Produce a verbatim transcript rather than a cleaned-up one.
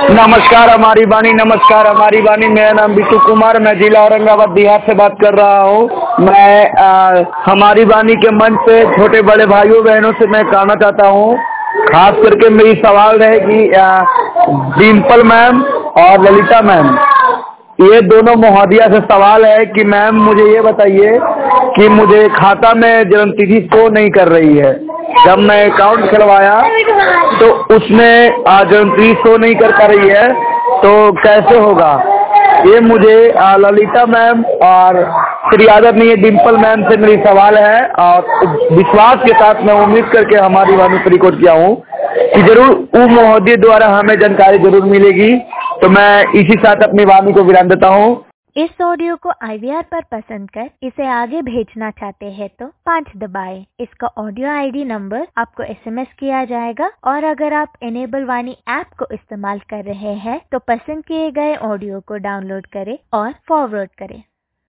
नमस्कार हमारी वाणी, नमस्कार हमारी वाणी। मेरा नाम बिट्टू कुमार, मैं जिला औरंगाबाद बिहार से बात कर रहा हूँ। मैं आ, हमारी वाणी के मंच पे छोटे बड़े भाइयों बहनों से मैं कहना चाहता हूँ, खास करके मेरी सवाल रहेगी डिम्पल मैम और ललिता मैम, ये दोनों महोदया से सवाल है कि मैम मुझे ये बताइए कि मुझे खाता में जन्मतिथि शो नहीं कर रही है। जब मैं अकाउंट खुलवाया तो उसमें जन्मतिथि शो नहीं कर पा रही है, तो कैसे होगा? ये मुझे ललिता मैम और श्री आदरणीय डिम्पल मैम से मेरी सवाल है, और विश्वास के साथ मैं उम्मीद करके हमारी वाणी पर रिकॉर्ड किया हूँ कि जरूर उन महोदय द्वारा हमें जानकारी जरूर मिलेगी। तो मैं इसी साथ अपनी वाणी को विराम देता हूँ। इस ऑडियो को आई वी आर पर पसंद कर इसे आगे भेजना चाहते हैं तो पाँच दबाएं। इसका ऑडियो आई डी नंबर आपको एस एम एस किया जाएगा, और अगर आप इनेबल वाणी ऐप को इस्तेमाल कर रहे हैं तो पसंद किए गए ऑडियो को डाउनलोड करें और फॉरवर्ड करें।